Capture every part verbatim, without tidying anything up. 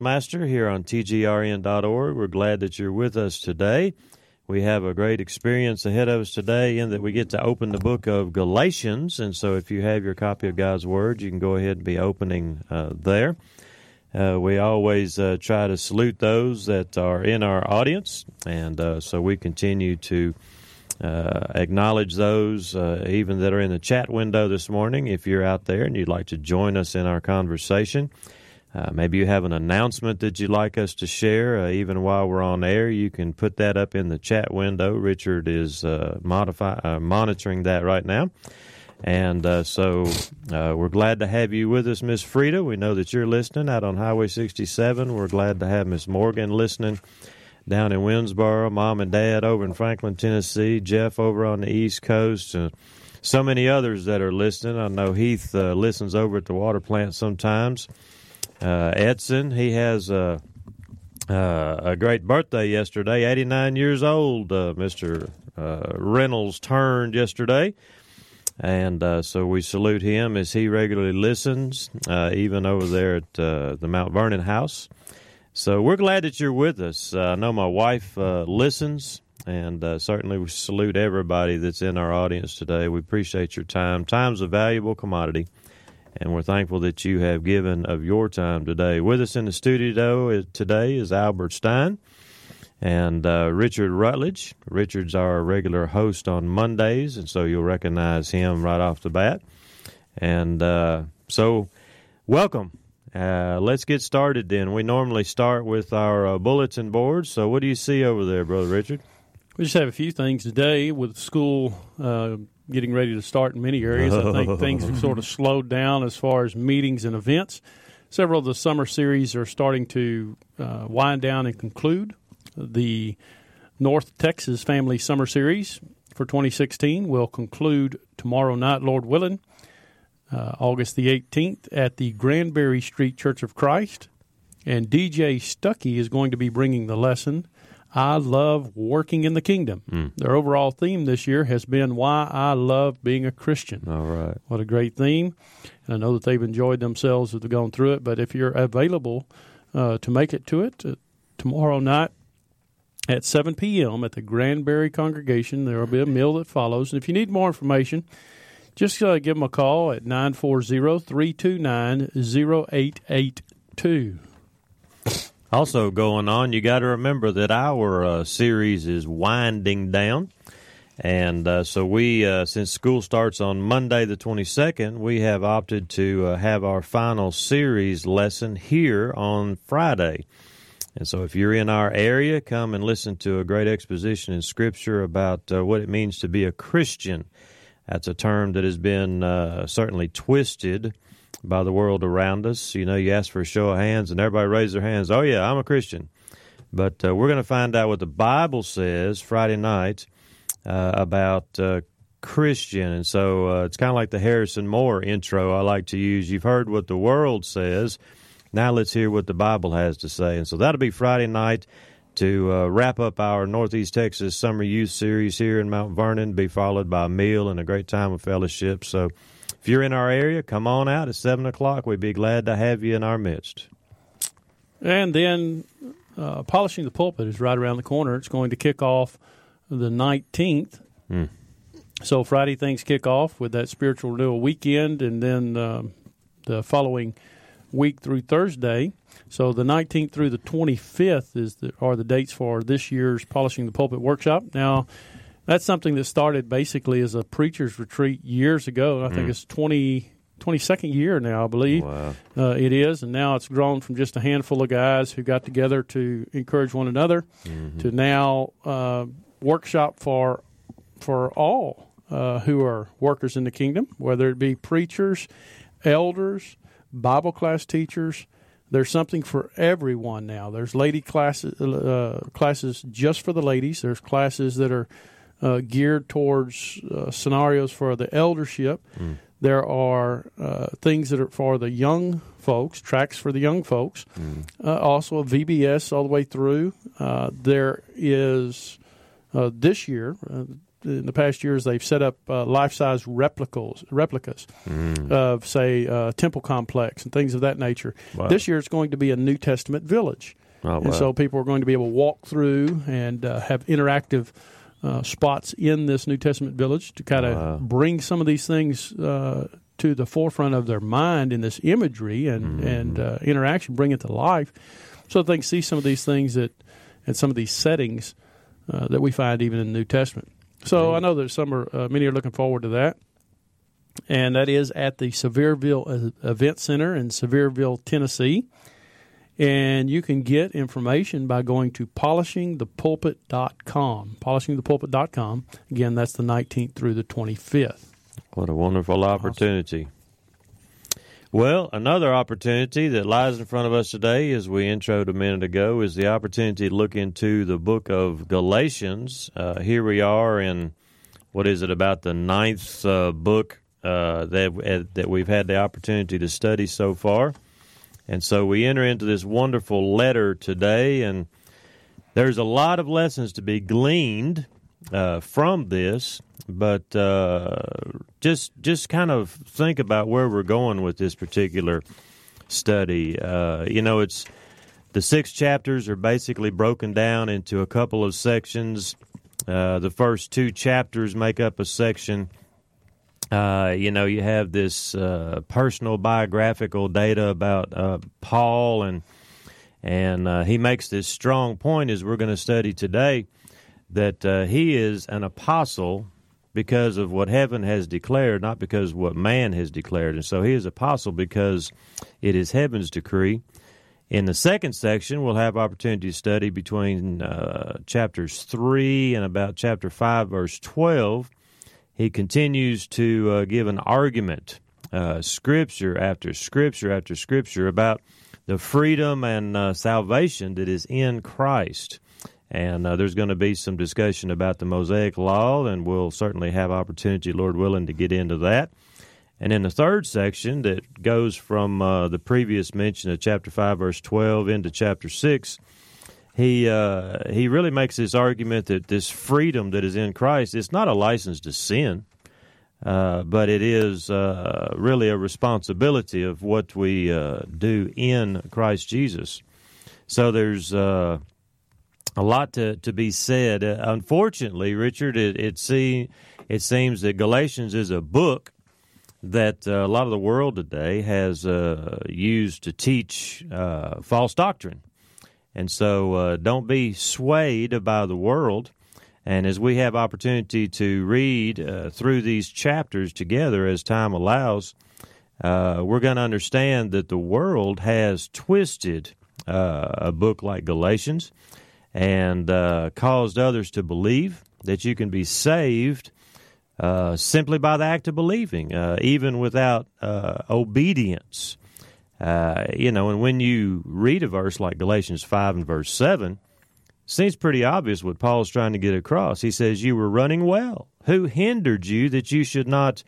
Master here on T G R N dot org. We're glad that you're with us today. We have a great experience ahead of us today in that we get to open the book of Galatians. And so if you have your copy of God's Word, you can go ahead and be opening uh, there. Uh, we always uh, try to salute those that are in our audience, and uh, so we continue to uh, acknowledge those uh, even that are in the chat window this morning. If you're out there and you'd like to join us in our conversation, uh, maybe you have an announcement that you'd like us to share, uh, even while we're on air, you can put that up in the chat window. Richard is uh, modify, uh, monitoring that right now. And uh, so uh, we're glad to have you with us, Miss Frida. We know that you're listening out on Highway sixty-seven. We're glad to have Miss Morgan listening down in Winnsboro, Mom and Dad over in Franklin, Tennessee, Jeff over on the East Coast, and so many others that are listening. I know Heath uh, listens over at the water plant sometimes. Uh, Edson, he has a, uh, a great birthday yesterday, eighty-nine years old. Uh, Mister Uh, Reynolds turned yesterday. And uh, so we salute him as he regularly listens, uh, even over there at uh, the Mount Vernon house. So we're glad that you're with us. Uh, I know my wife uh, listens, and uh, certainly we salute everybody that's in our audience today. We appreciate your time. Time's a valuable commodity, and we're thankful that you have given of your time today. With us in the studio today is Albert Stein and uh, Richard Rutledge. Richard's our regular host on Mondays, and so you'll recognize him right off the bat. And uh, so, welcome. Uh, let's get started then. We normally start with our uh, bulletin board. So what do you see over there, Brother Richard? We just have a few things today with school uh, getting ready to start in many areas. I think things have sort of slowed down as far as meetings and events. Several of the summer series are starting to uh, wind down and conclude. The North Texas Family Summer Series for twenty sixteen will conclude tomorrow night, Lord willing, uh, August the eighteenth at the Granbury Street Church of Christ. And D J Stuckey is going to be bringing the lesson, I Love Working in the Kingdom. Mm. Their overall theme this year has been Why I Love Being a Christian. All right. What a great theme. And I know that they've enjoyed themselves as they've gone through it. But if you're available uh, to make it to it uh, tomorrow night, at seven p.m. at the Granbury congregation, there will be a meal that follows. And if you need more information, just uh, give them a call at nine four zero, three two nine, zero eight eight two. Also going on, you got to remember that our uh, series is winding down. And uh, so we, uh, since school starts on Monday the twenty-second, we have opted to uh, have our final series lesson here on Friday. And so if you're in our area, come and listen to a great exposition in Scripture about uh, what it means to be a Christian. That's a term that has been uh, certainly twisted by the world around us. You know, you ask for a show of hands, and everybody raises their hands. Oh, yeah, I'm a Christian. But uh, we're going to find out what the Bible says Friday night uh, about uh, Christian. And so uh, it's kind of like the Harrison Moore intro I like to use. You've heard what the world says. Now let's hear what the Bible has to say. And so that'll be Friday night to uh, wrap up our Northeast Texas Summer Youth Series here in Mount Vernon, be followed by a meal and a great time of fellowship. So if you're in our area, come on out at seven o'clock. We'd be glad to have you in our midst. And then uh, Polishing the Pulpit is right around the corner. It's going to kick off the nineteenth. Hmm. So Friday things kick off with that Spiritual Renewal Weekend, and then uh, the following week through Thursday. So the nineteenth through the twenty-fifth is the, are the dates for this year's Polishing the Pulpit workshop. Now, that's something that started basically as a preacher's retreat years ago. I think mm. it's twenty, twenty-second year now, I believe. Wow. Uh, it is, and now it's grown from just a handful of guys who got together to encourage one another mm-hmm. to now uh, workshop for for all uh, who are workers in the kingdom, whether it be preachers, elders, Bible class teachers. There's something for everyone now. There's lady classes, uh, classes just for the ladies. There's classes that are uh, geared towards uh, scenarios for the eldership. Mm. There are uh, things that are for the young folks, tracks for the young folks. Mm. Uh, also a V B S all the way through. Uh, there is uh, this year, uh, in the past years, they've set up uh, life-size replicas, replicas mm. of, say, uh, Temple Complex and things of that nature. Wow. This year it's going to be a New Testament village. Oh, and wow. so people are going to be able to walk through and uh, have interactive uh, spots in this New Testament village to kind of wow. bring some of these things uh, to the forefront of their mind in this imagery and, mm. and uh, interaction, bring it to life so that they can see some of these things that and some of these settings uh, that we find even in the New Testament. So I know that some are, uh, many are looking forward to that, and that is at the Sevierville Event Center in Sevierville, Tennessee. And you can get information by going to polishing the pulpit dot com. polishing the pulpit dot com. Again, that's the nineteenth through the twenty-fifth. What a wonderful opportunity. Awesome. Well, another opportunity that lies in front of us today, as we introed a minute ago, is the opportunity to look into the book of Galatians. Uh, here we are in, what is it, about the ninth uh, book uh, that, uh, that we've had the opportunity to study so far. And so we enter into this wonderful letter today, and there's a lot of lessons to be gleaned uh, from this. But uh, just just kind of think about where we're going with this particular study. Uh, you know, it's the six chapters are basically broken down into a couple of sections. Uh, the first two chapters make up a section. Uh, you know, you have this uh, personal biographical data about uh, Paul, and and uh, he makes this strong point, as we're going to study today, that uh, he is an apostle because of what heaven has declared, not because of what man has declared. And so he is apostle because it is heaven's decree. In the second section, we'll have opportunity to study between uh, chapters three and about chapter five, verse twelve. He continues to uh, give an argument, uh, scripture after scripture after scripture, about the freedom and uh, salvation that is in Christ. And uh, there's going to be some discussion about the Mosaic Law, and we'll certainly have opportunity, Lord willing, to get into that. And in the third section that goes from uh, the previous mention of chapter five, verse twelve, into chapter six, he uh, he really makes this argument that this freedom that is in Christ, it's not a license to sin, uh, but it is uh, really a responsibility of what we uh, do in Christ Jesus. So there's Uh, A lot to, to be said. Uh, unfortunately, Richard, it it, see, it seems that Galatians is a book that uh, a lot of the world today has uh, used to teach uh, false doctrine. And so uh, don't be swayed by the world. And as we have opportunity to read uh, through these chapters together as time allows, uh, we're going to understand that the world has twisted uh, a book like Galatians and uh, caused others to believe that you can be saved uh, simply by the act of believing, uh, even without uh, obedience. Uh, you know, and when you read a verse like Galatians five and verse seven, it seems pretty obvious what Paul's trying to get across. He says, you were running well. Who hindered you that you should not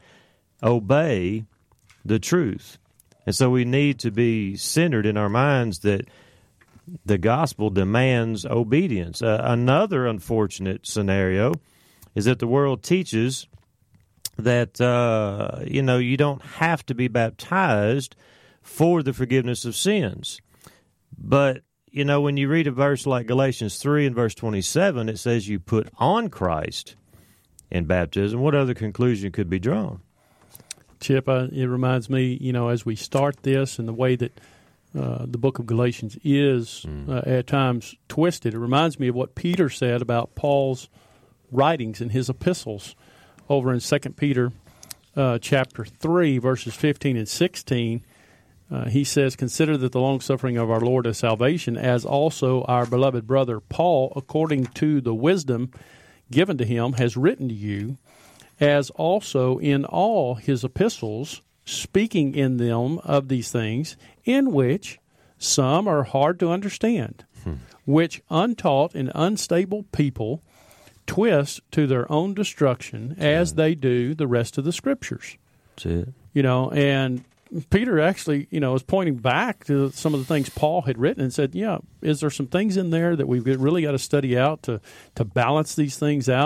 obey the truth? And so we need to be centered in our minds that the gospel demands obedience. Uh, another unfortunate scenario is that the world teaches that, uh, you know, you don't have to be baptized for the forgiveness of sins. But, you know, when you read a verse like Galatians three and verse twenty-seven, it says you put on Christ in baptism. What other conclusion could be drawn? Chip, uh, it reminds me, you know, as we start this and the way that Uh, the book of Galatians is mm. uh, at times twisted. It reminds me of what Peter said about Paul's writings in his epistles over in Second Peter uh, chapter three, verses fifteen and sixteen. Uh, he says, consider that the long-suffering of our Lord is salvation, as also our beloved brother Paul, according to the wisdom given to him, has written to you, as also in all his epistles, speaking in them of these things, in which some are hard to understand, hmm. which untaught and unstable people twist to their own destruction, as yeah. they do the rest of the Scriptures. That's it. You know, and Peter actually, you know, is pointing back to some of the things Paul had written and said, yeah, is there some things in there that we've really got to study out to, to balance these things out?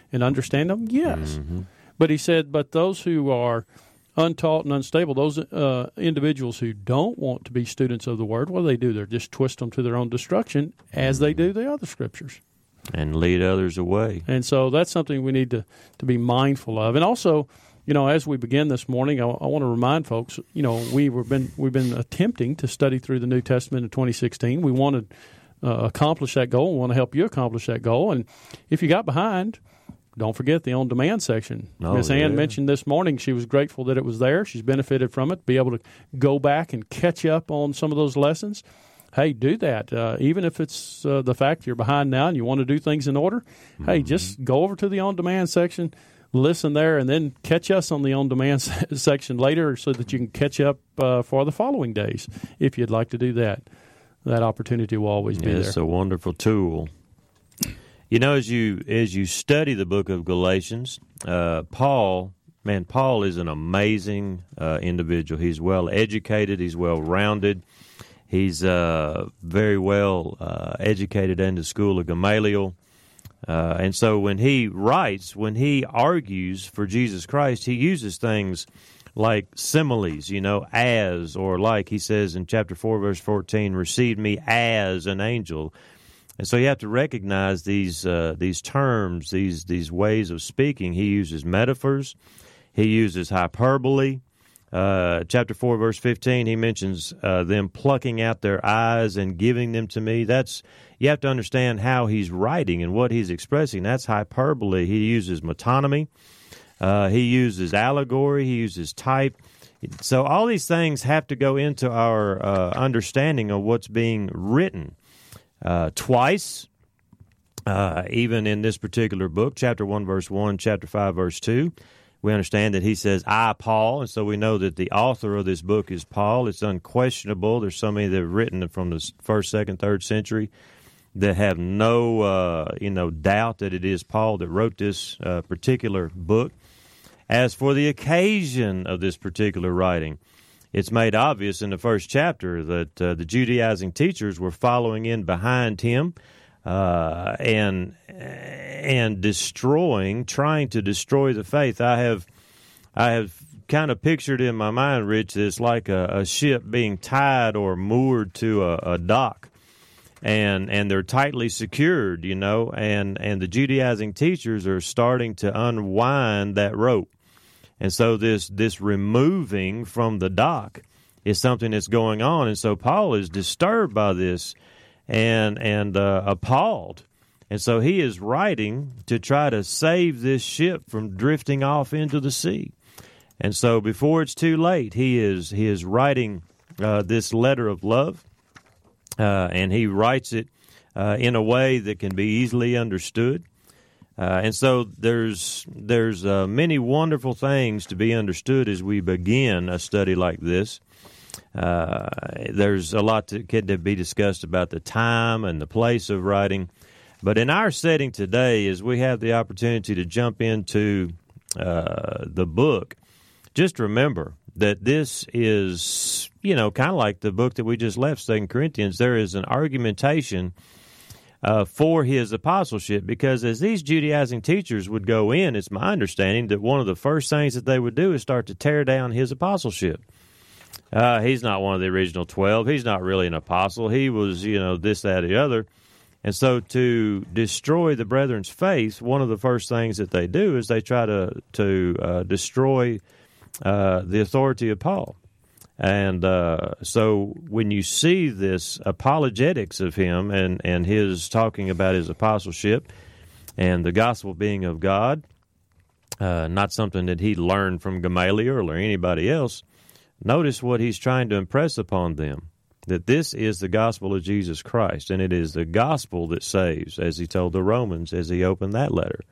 and understand them? Yes. Mm-hmm. But he said, but those who are untaught and unstable, those uh, individuals who don't want to be students of the Word, what do they do? They just twist them to their own destruction, as mm-hmm. they do the other Scriptures. And lead others away. And so that's something we need to, to be mindful of. And also, you know, as we begin this morning, I, I want to remind folks, you know, we were been we've been attempting to study through the New Testament in twenty sixteen. We want to uh, accomplish that goal. We want to help you accomplish that goal. And if you got behind, don't forget the on-demand section. Oh, Miss yeah. Ann mentioned this morning she was grateful that it was there. She's benefited from it, be able to go back and catch up on some of those lessons. Hey, do that. Uh, even if it's uh, the fact you're behind now and you want to do things in order, mm-hmm. hey, just go over to the on-demand section, listen there, and then catch us on the on-demand section later so that you can catch up uh, for the following days if you'd like to do that. That opportunity will always be yeah, there. It's a wonderful tool. You know, as you as you study the book of Galatians, uh, Paul, man, Paul is an amazing uh, individual. He's well educated. He's well rounded. He's uh, very well uh, educated in the school of Gamaliel. Uh, and so when he writes, when he argues for Jesus Christ, he uses things like similes, you know, as, or like he says in chapter four, verse fourteen, receive me as an angel. And so you have to recognize these uh, these terms, these these ways of speaking. He uses metaphors. He uses hyperbole. Uh, chapter four, verse fifteen, he mentions uh, them plucking out their eyes and giving them to me. That's you have to understand how he's writing and what he's expressing. That's hyperbole. He uses metonymy. Uh, he uses allegory. He uses type. So all these things have to go into our uh, understanding of what's being written. Uh, twice, uh, even in this particular book, chapter one, verse one, chapter five, verse two, we understand that he says, I, Paul, and so we know that the author of this book is Paul. It's unquestionable. There's so many that have written from the first, second, third century that have no, uh, you know, doubt that it is Paul that wrote this uh, particular book. As for the occasion of this particular writing, it's made obvious in the first chapter that uh, the Judaizing teachers were following in behind him uh, and and destroying, trying to destroy the faith. I have I have kind of pictured in my mind, Rich, this like a, a ship being tied or moored to a, a dock, and and they're tightly secured, you know, and, and the Judaizing teachers are starting to unwind that rope. And so this this removing from the dock is something that's going on. And so Paul is disturbed by this and and uh, appalled. And so he is writing to try to save this ship from drifting off into the sea. And so before it's too late, he is he is writing uh, this letter of love, uh, and he writes it uh, in a way that can be easily understood. Uh, and so there's there's uh, many wonderful things to be understood as we begin a study like this. Uh, there's a lot to, to be discussed about the time and the place of writing. But in our setting today, as we have the opportunity to jump into uh, the book, just remember that this is, you know, kind of like the book that we just left, Second Corinthians. There is an argumentation uh, for his apostleship, because as these Judaizing teachers would go in, it's my understanding that one of the first things that they would do is start to tear down his apostleship. Uh, he's not one of the original twelve. He's not really an apostle. He was, you know, this, that, or the other. And so to destroy the brethren's faith, one of the first things that they do is they try to, to uh, destroy uh, the authority of Paul. And uh, so when you see this apologetics of him and, and his talking about his apostleship and the gospel being of God, uh, not something that he learned from Gamaliel or anybody else, notice what he's trying to impress upon them, that this is the gospel of Jesus Christ, and it is the gospel that saves, as he told the Romans as he opened that letter.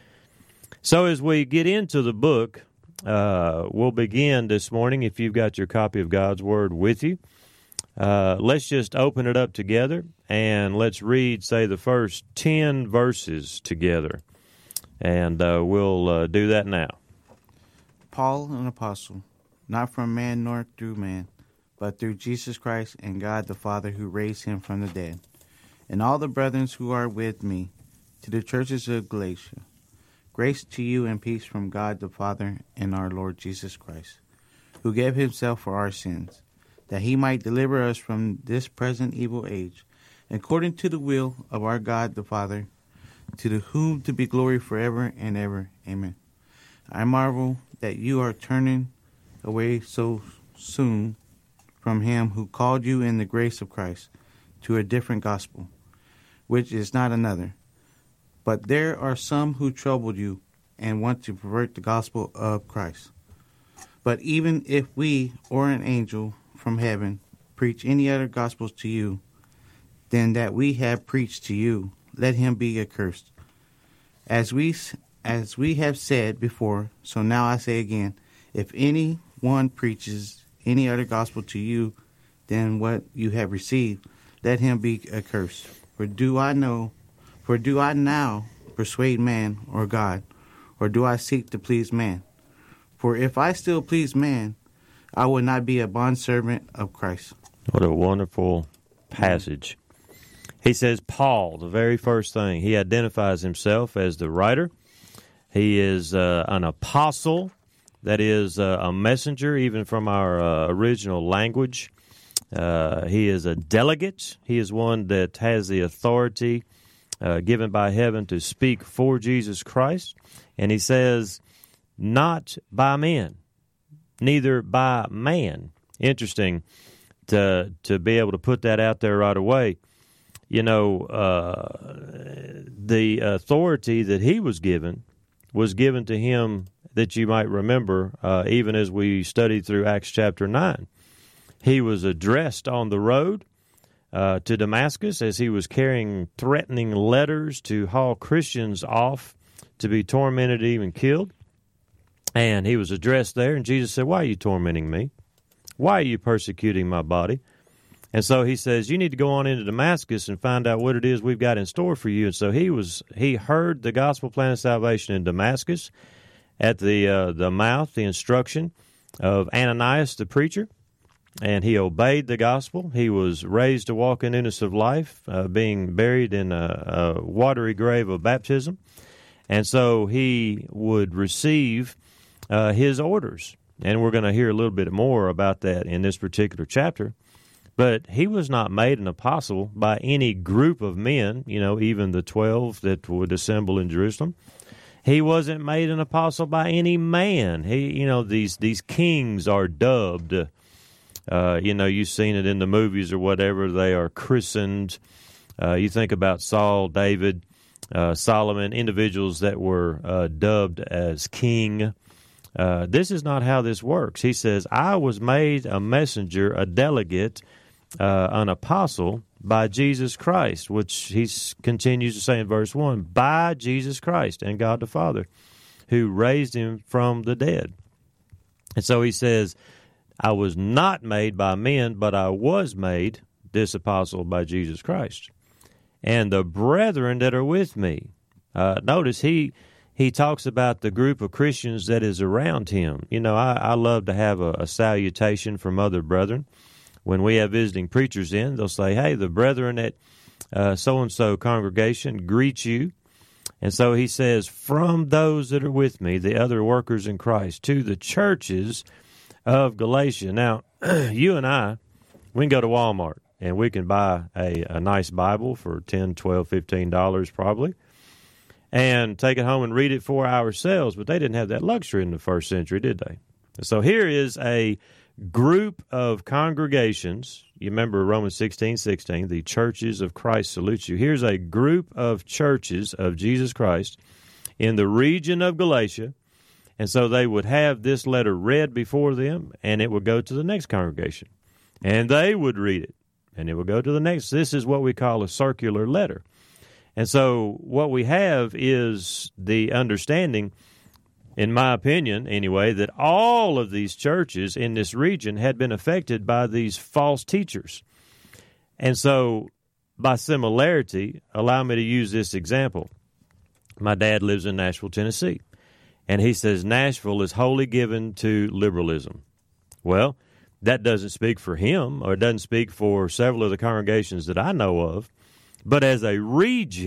So as we get into the book, uh, we'll begin this morning, if you've got your copy of God's Word with you. Uh, let's just open it up together, and let's read, say, the first ten verses together, and uh, we'll uh, do that now. Paul, an apostle, not from man nor through man, but through Jesus Christ and God the Father who raised him from the dead, and all the brethren who are with me, to the churches of Galatia. Grace to you and peace from God the Father and our Lord Jesus Christ, who gave himself for our sins, that he might deliver us from this present evil age, according to the will of our God the Father, to whom to be glory forever and ever. Amen. I marvel that you are turning away so soon from him who called you in the grace of Christ to a different gospel, which is not another. But there are some who trouble you and want to pervert the gospel of Christ. But even if we or an angel from heaven preach any other gospels to you than that we have preached to you, let him be accursed. As we as we have said before, so now I say again, if anyone preaches any other gospel to you than what you have received, let him be accursed. For do I know, for do I now persuade man or God, or do I seek to please man? For if I still please man, I will not be a bondservant of Christ. What a wonderful passage. He says, Paul, the very first thing, he identifies himself as the writer. He is uh, an apostle, that is uh, a messenger, even from our uh, original language. Uh, he is a delegate. He is one that has the authority uh, given by heaven to speak for Jesus Christ. And he says, not by men, neither by man. Interesting to to be able to put that out there right away. You know, uh, the authority that he was given was given to him, that you might remember, uh, even as we studied through Acts chapter nine. He was addressed on the road uh, to Damascus as he was carrying threatening letters to haul Christians off to be tormented, even killed. And he was addressed there, and Jesus said, why are you tormenting me? Why are you persecuting my body? And so he says, you need to go on into Damascus and find out what it is we've got in store for you. And so he was he heard the gospel plan of salvation in Damascus at the uh, the mouth, the instruction of Ananias the preacher, and he obeyed the gospel. He was raised to walk in newness of life, uh, being buried in a, a watery grave of baptism. And so he would receive uh, his orders. And we're going to hear a little bit more about that in this particular chapter. But he was not made an apostle by any group of men, you know, even the twelve that would assemble in Jerusalem. He wasn't made an apostle by any man. He, you know, these these kings are dubbed. Uh, you know, you've seen it in the movies or whatever. They are christened. Uh, you think about Saul, David, uh, Solomon, individuals that were uh, dubbed as king. Uh, this is not how this works. He says, I was made a messenger, a delegate, uh, an apostle by Jesus Christ, which he continues to say in verse one, by Jesus Christ and God the Father, who raised him from the dead. And so he says, I was not made by men, but I was made this apostle by Jesus Christ. And the brethren that are with me, uh, notice he... He talks about the group of Christians that is around him. You know, I, I love to have a, a salutation from other brethren. When we have visiting preachers in, they'll say, hey, the brethren at uh, so-and-so congregation greet you. And so he says, from those that are with me, the other workers in Christ, to the churches of Galatia. Now, you and I, we can go to Walmart, and we can buy a, a nice Bible for ten dollars, twelve dollars, fifteen dollars probably, and take it home and read it for ourselves. But they didn't have that luxury in the first century, did they? So here is a group of congregations. You remember Romans sixteen sixteen, the churches of Christ salute you. Here's a group of churches of Jesus Christ in the region of Galatia. And so they would have this letter read before them, and it would go to the next congregation. And they would read it, and it would go to the next. This is what we call a circular letter. And so what we have is the understanding, in my opinion anyway, that all of these churches in this region had been affected by these false teachers. And so by similarity, allow me to use this example. My dad lives in Nashville, Tennessee, and he says Nashville is wholly given to liberalism. Well, that doesn't speak for him, or it doesn't speak for several of the congregations that I know of. But as a region,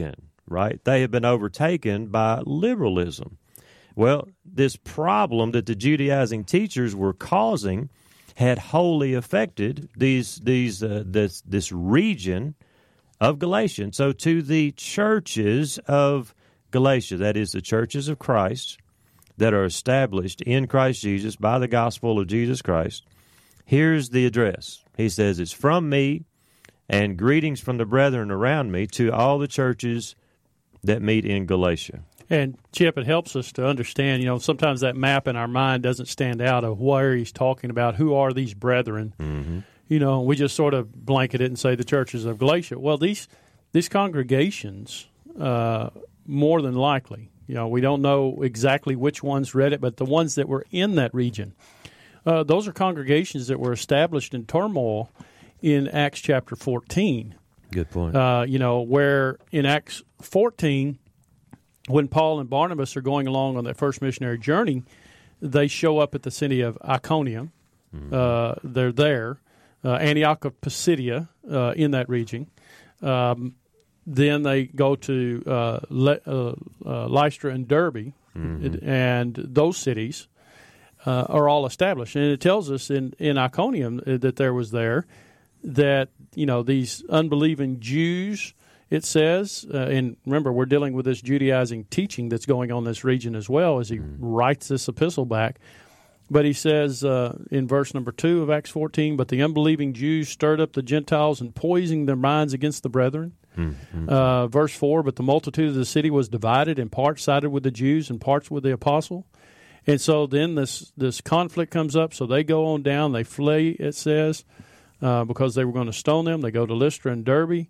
right? They have been overtaken by liberalism. Well, this problem that the Judaizing teachers were causing had wholly affected these these uh, this this region of Galatia. So to the churches of Galatia, that is the churches of Christ that are established in Christ Jesus by the gospel of Jesus Christ, here's the address. He says, it's from me and greetings from the brethren around me to all the churches that meet in Galatia. And, Chip, it helps us to understand, you know, sometimes that map in our mind doesn't stand out of where he's talking about, who are these brethren. Mm-hmm. You know, we just sort of blanket it and say the churches of Galatia. Well, these these congregations, uh, more than likely, you know, we don't know exactly which ones read it, but the ones that were in that region, uh, those are congregations that were established in turmoil in Acts chapter fourteen. Good point. Uh, you know, where in Acts fourteen, when Paul and Barnabas are going along on their first missionary journey, they show up at the city of Iconium. Mm-hmm. Uh, they're there. Uh, Antioch of Pisidia uh, in that region. Um, then they go to uh, Le- uh, uh, Lystra and Derbe, mm-hmm. and those cities uh, are all established. And it tells us in, in Iconium that there was there that, you know, these unbelieving Jews, it says, uh, and remember, we're dealing with this Judaizing teaching that's going on in this region as well as he mm-hmm. writes this epistle back. But he says uh, in verse number two of Acts fourteen, but the unbelieving Jews stirred up the Gentiles and poisoned their minds against the brethren. Mm-hmm. Uh, verse four, but the multitude of the city was divided, and parts sided with the Jews and parts with the apostle. And so then this, this conflict comes up, so they go on down, they flee, it says, uh, because they were going to stone them. They go to Lystra and Derbe.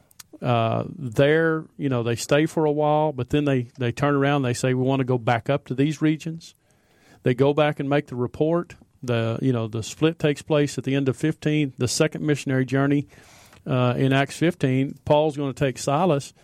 Uh, there, you know, they stay for a while, but then they, they turn around and they say, we want to go back up to these regions. They go back and make the report. The you know the split takes place at the end of fifteen. The second missionary journey uh, in Acts fifteen. Paul's going to take Silas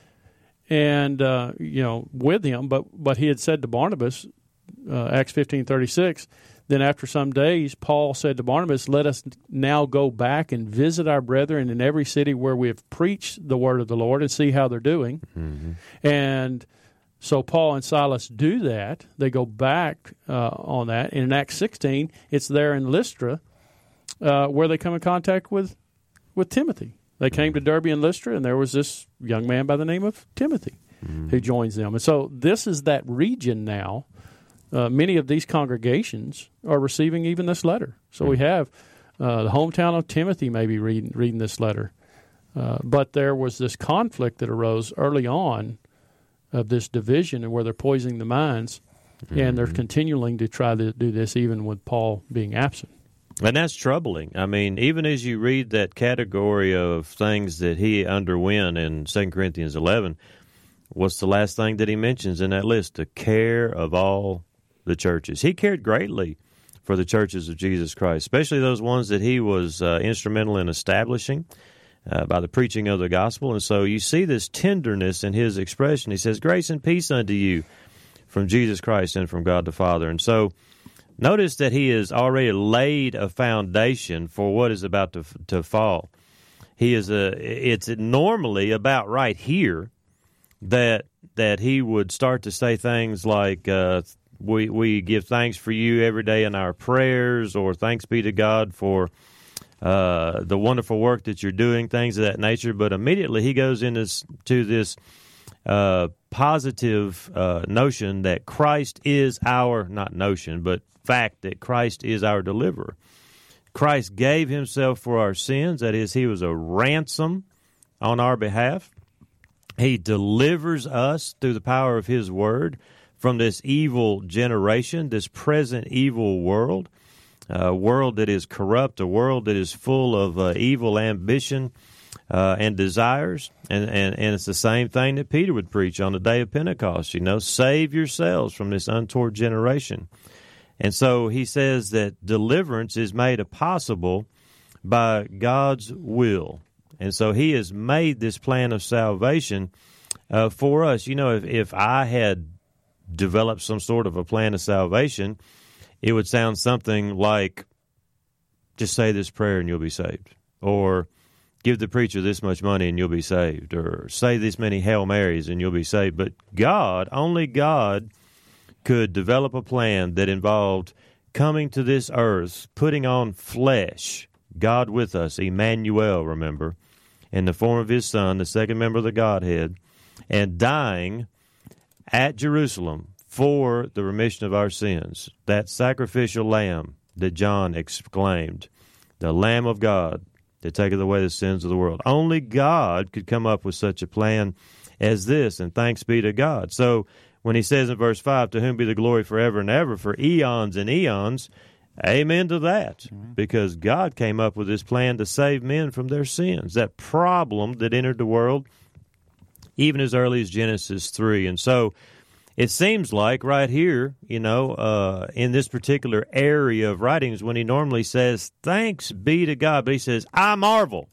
and uh, you know with him, but but he had said to Barnabas, uh, Acts fifteen thirty six. Then after some days, Paul said to Barnabas, "Let us now go back and visit our brethren in every city where we have preached the word of the Lord and see how they're doing." Mm-hmm. And so Paul and Silas do that. They go back uh, on that. And in Acts sixteen, it's there in Lystra uh, where they come in contact with, with Timothy. They came to Derbe and Lystra, and there was this young man by the name of Timothy mm-hmm. who joins them. And so this is that region now. Uh, many of these congregations are receiving even this letter. So mm-hmm. we have uh, the hometown of Timothy maybe reading, reading this letter. Uh, but there was this conflict that arose early on of this division and where they're poisoning the minds, mm-hmm. and they're continuing to try to do this even with Paul being absent. And that's troubling. I mean, even as you read that category of things that he underwent in Second Corinthians eleven, what's the last thing that he mentions in that list? The care of all the churches. He cared greatly for the churches of Jesus Christ, especially those ones that he was uh, instrumental in establishing Uh, by the preaching of the gospel. And so you see this tenderness in his expression. He says, grace and peace unto you from Jesus Christ and from God the Father. And so notice that he has already laid a foundation for what is about to to fall. He is a, it's normally about right here that that he would start to say things like, uh, we, we give thanks for you every day in our prayers, or thanks be to God for Uh, the wonderful work that you're doing, things of that nature. But immediately he goes into this, to this uh, positive uh, notion that Christ is our, not notion, but fact that Christ is our deliverer. Christ gave himself for our sins. That is, he was a ransom on our behalf. He delivers us through the power of his word from this evil generation, this present evil world. A world that is corrupt, a world that is full of uh, evil ambition uh, and desires. And, and, and it's the same thing that Peter would preach on the day of Pentecost, you know, save yourselves from this untoward generation. And so he says that deliverance is made possible by God's will. And so he has made this plan of salvation uh, for us. You know, if, if I had developed some sort of a plan of salvation, it would sound something like, just say this prayer and you'll be saved. Or give the preacher this much money and you'll be saved, or say this many Hail Marys and you'll be saved. But God, only God, could develop a plan that involved coming to this earth, putting on flesh, God with us, Emmanuel, remember, in the form of his Son, the second member of the Godhead, and dying at Jerusalem for the remission of our sins. That sacrificial lamb that John exclaimed, the Lamb of God that taketh away the sins of the world. Only God could come up with such a plan as this, and thanks be to God. So when he says in verse five, to whom be the glory forever and ever, for eons and eons, amen to that, mm-hmm. because God came up with this plan to save men from their sins, that problem that entered the world even as early as Genesis three. And so it seems like right here, you know, uh, in this particular area of writings, when he normally says, thanks be to God, but he says, I marvel,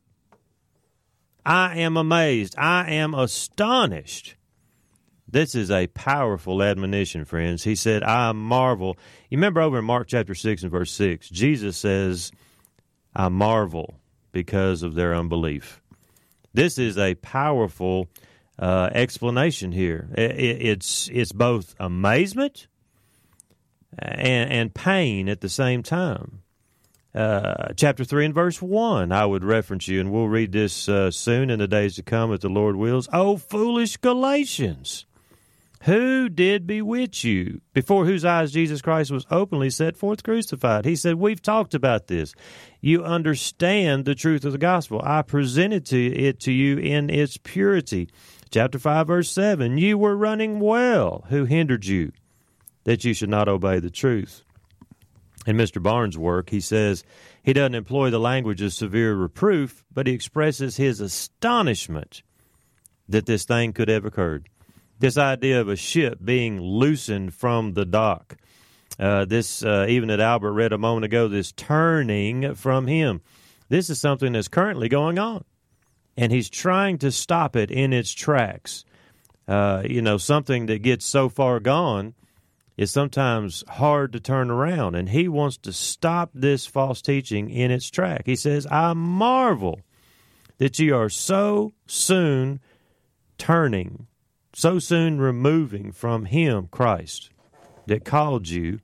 I am amazed, I am astonished. This is a powerful admonition, friends. He said, I marvel. You remember over in Mark chapter six and verse six, Jesus says, I marvel because of their unbelief. This is a powerful uh, explanation here. It, it's it's both amazement and, and pain at the same time. Uh, chapter three and verse one, I would reference you, and we'll read this uh, soon in the days to come if the Lord wills. Oh, foolish Galatians! Who did bewitch you, before whose eyes Jesus Christ was openly set forth crucified? He said, we've talked about this. You understand the truth of the gospel. I presented to it to you in its purity. Chapter five, verse seven, you were running well. Who hindered you that you should not obey the truth? In Mister Barnes' work, he says he doesn't employ the language of severe reproof, but he expresses his astonishment that this thing could have occurred. This idea of a ship being loosened from the dock. Uh, this, uh, even that Albert read a moment ago, this turning from him. This is something that's currently going on, and he's trying to stop it in its tracks. Uh, you know, something that gets so far gone is sometimes hard to turn around, and he wants to stop this false teaching in its track. He says, I marvel that you are so soon turning, so soon removing from him, Christ, that called you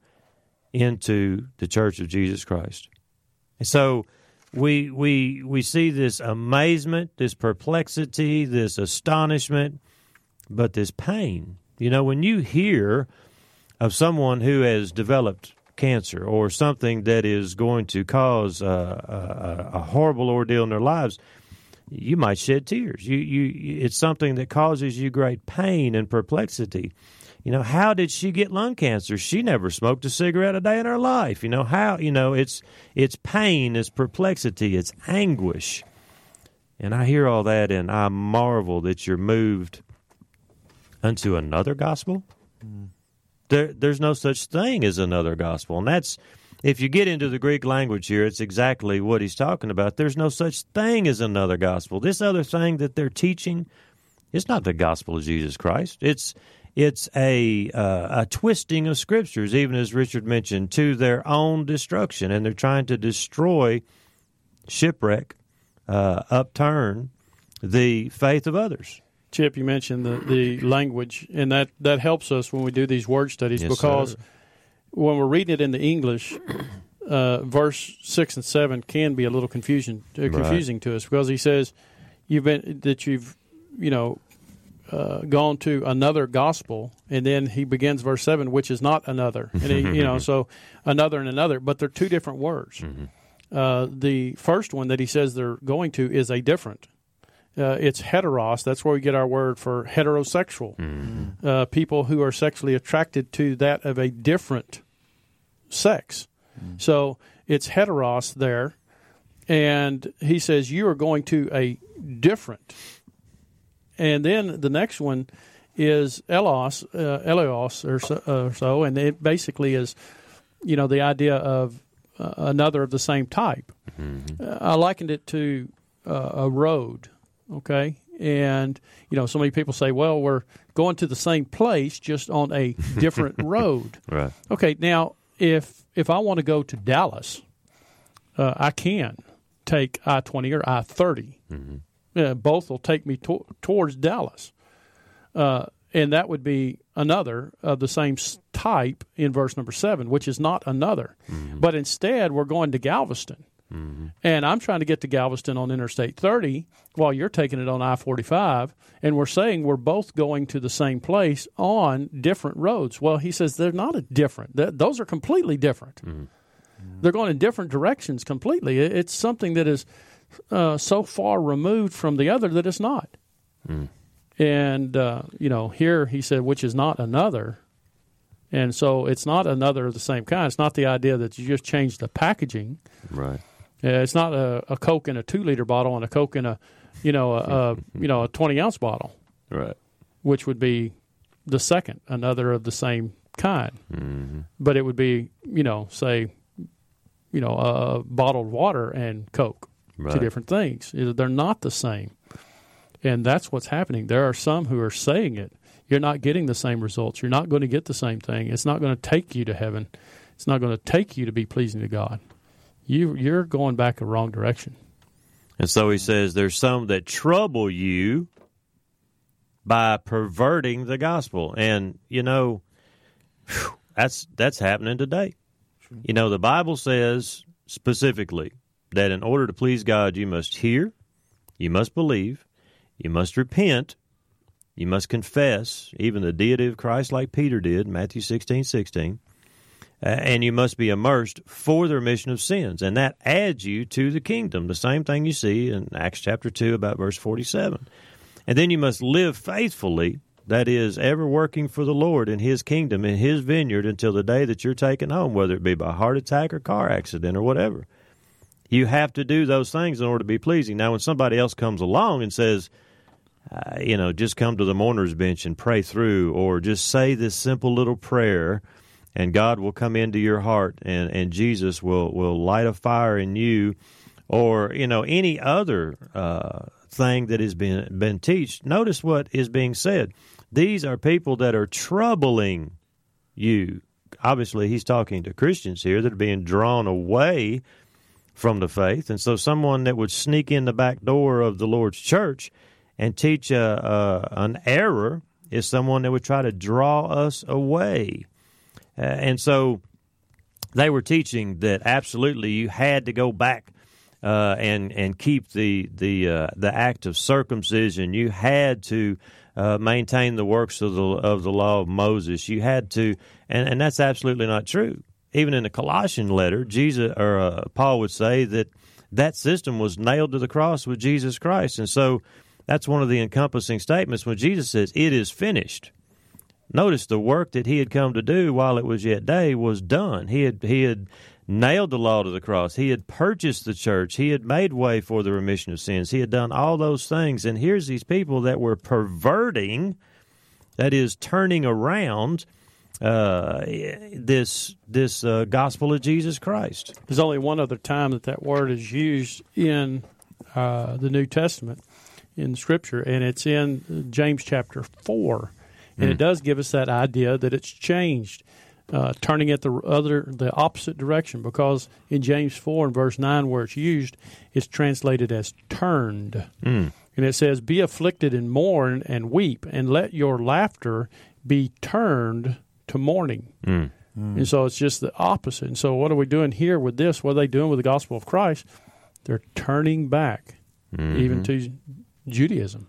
into the church of Jesus Christ. And so we we we see this amazement, this perplexity, this astonishment, but this pain. You know, when you hear of someone who has developed cancer or something that is going to cause a, a, a horrible ordeal in their lives, you might shed tears. You, you, it's something that causes you great pain and perplexity. You know, how did she get lung cancer? She never smoked a cigarette a day in her life. You know, how, you know, it's, it's pain, it's perplexity, it's anguish. And I hear all that, and I marvel that you're moved unto another gospel. Mm. There, there's no such thing as another gospel. And that's, if you get into the Greek language here, it's exactly what he's talking about. There's no such thing as another gospel. This other thing that they're teaching is not the gospel of Jesus Christ. It's it's a uh, a twisting of scriptures, even as Richard mentioned, to their own destruction. And they're trying to destroy, shipwreck, uh, upturn the faith of others. Chip, you mentioned the, the language, and that, that helps us when we do these word studies, yes, because sir. when we're reading it in the English, uh, verse six and seven can be a little confusion, uh, confusing right. to us, because he says you've been that you've you know uh, gone to another gospel, and then he begins verse seven, which is not another, and he, you know so another and another, but they're two different words. Mm-hmm. Uh, the first one that he says they're going to is a different. Uh, it's heteros. That's where we get our word for heterosexual. Mm-hmm. Uh, people who are sexually attracted to that of a different sex. Mm-hmm. So it's heteros there. And he says, you are going to a different. And then the next one is elos, uh, eleos or so, uh, or so. And it basically is, you know, the idea of uh, another of the same type. Mm-hmm. Uh, I likened it to uh, a road. Okay, and, you know, so many people say, well, we're going to the same place, just on a different road. Right. Okay, now, if if I want to go to Dallas, uh, I can. take I twenty or I thirty. Mm-hmm. Yeah, both will take me to- towards Dallas. Uh, and that would be another of the same type in verse number seven, which is not another. Mm-hmm. But instead, we're going to Galveston. Mm-hmm. And I'm trying to get to Galveston on Interstate thirty while you're taking it on I forty-five. And we're saying we're both going to the same place on different roads. Well, he says they're not a different. Th- those are completely different. Mm-hmm. They're going in different directions completely. It's something that is uh, so far removed from the other that it's not. Mm. And, uh, you know, here he said, which is not another. And so it's not another of the same kind. It's not the idea that you just change the packaging. Right. Uh, it's not a, a Coke in a two-liter bottle and a Coke in a, you know, a, a you know, a twenty-ounce bottle. Right. Which would be the second, another of the same kind. Mm-hmm. But it would be, you know, say, you know, uh, bottled water and Coke. Right. Two different things. They're not the same. And that's what's happening. There are some who are saying it. You're not getting the same results. You're not going to get the same thing. It's not going to take you to heaven. It's not going to take you to be pleasing to God. You, you're going back a wrong direction. And so he says there's some that trouble you by perverting the gospel. And, you know, whew, that's that's happening today. Sure. You know, the Bible says specifically that in order to please God, you must hear, you must believe, you must repent, you must confess, even the deity of Christ like Peter did, Matthew sixteen sixteen, uh, and you must be immersed for the remission of sins. And that adds you to the kingdom, the same thing you see in Acts chapter two about verse forty-seven. And then you must live faithfully, that is, ever working for the Lord in His kingdom, in His vineyard, until the day that you're taken home, whether it be by heart attack or car accident or whatever. You have to do those things in order to be pleasing. Now, when somebody else comes along and says, uh, you know, just come to the mourner's bench and pray through, or just say this simple little prayer, and God will come into your heart, and, and Jesus will, will light a fire in you, or, you know, any other uh, thing that has been, been taught. Notice what is being said. These are people that are troubling you. Obviously, he's talking to Christians here that are being drawn away from the faith. And so someone that would sneak in the back door of the Lord's church and teach a, a, an error is someone that would try to draw us away. Uh, and so they were teaching that absolutely you had to go back uh, and and keep the the uh, the act of circumcision. You had to uh, maintain the works of the of the law of Moses. You had to, and, and that's absolutely not true. Even in the Colossian letter, Jesus or uh, Paul would say that that system was nailed to the cross with Jesus Christ. And so that's one of the encompassing statements when Jesus says, it is finished. Notice the work that he had come to do while it was yet day was done. He had he had nailed the law to the cross. He had purchased the church. He had made way for the remission of sins. He had done all those things. And here's these people that were perverting, that is, turning around Uh, this this uh, gospel of Jesus Christ. There's only one other time that that word is used in uh, the New Testament in Scripture, and it's in James chapter four, and mm. it does give us that idea that it's changed, uh, turning it the other the opposite direction. Because in James four and verse nine, where it's used, it's translated as turned, mm. and it says, "Be afflicted and mourn and weep, and let your laughter be turned to mourning." Mm. Mm. And so it's just the opposite. And so what are we doing here with this? What are they doing with the gospel of Christ? They're turning back mm-hmm. even to Judaism.